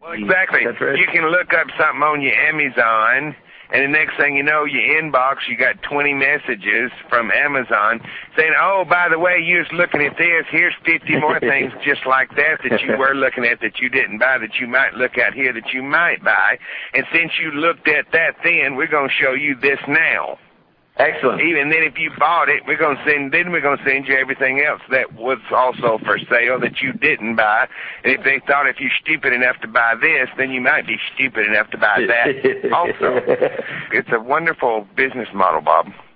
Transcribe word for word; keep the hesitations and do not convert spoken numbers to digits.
Well, exactly. That's right. You can look up something on your Amazon, and the next thing you know, your inbox, you got twenty messages from Amazon saying, oh, by the way, you was looking at this. Here's fifty more things just like that that you were looking at that you didn't buy that you might look at here that you might buy. And since you looked at that then, we're going to show you this now. Excellent. Even then, if you bought it, we're going to send. Then we're going to send you everything else that was also for sale that you didn't buy. And if they thought if you're stupid enough to buy this, then you might be stupid enough to buy that also. It's a wonderful business model, Bob.